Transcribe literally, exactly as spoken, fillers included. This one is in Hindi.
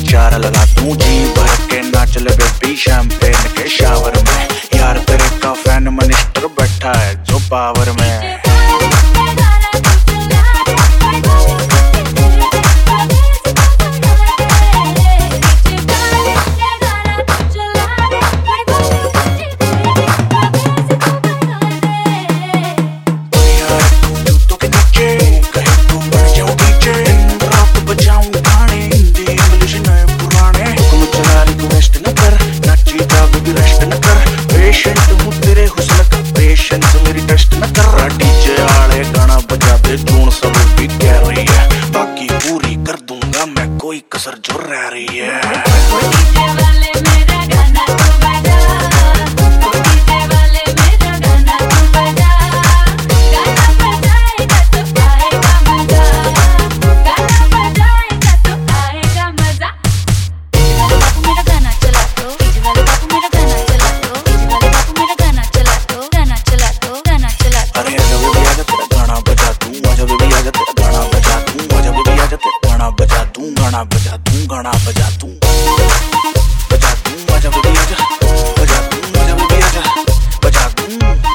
चार लगा दूं जी भर के नाच ले बेबी शैंपेन के शावर में। यार तेरे का फैन मिनिस्टर बैठा है जो पावर में। मेरी टेस्ट न कर रहा डीजे आले गाना बजा दे जून सब भी कह रही है। बाकी पूरी कर दूंगा मैं कोई कसर जो रह रही है। डीजे वाले मेरा गाना तू बजा, डीजे वाले मेरा गाना तू बजा। गाना बजाएगा तो आएगा मजा, गाना बजाएगा तो आएगा मजा। बापू मेरा गाना चला तो, डीजे वाले बापू मेरा गाना चला तो, डीजे वाले बापू मेरा गाना चला तो, गाना चला तो, गाना चला तो। अरे आजा बेबी आजा तेरा गाना बजा दूं, आजा बेबी आजा तेरा गाना बजा दूं, आजा बेबी आजा तेरा गाना बजा दूं, गाना बजा दूं, गाना बजा दूं, बजा दूं, आजा बेबी आजा बजा दूं, आजा बेबी आजा बजा दूं।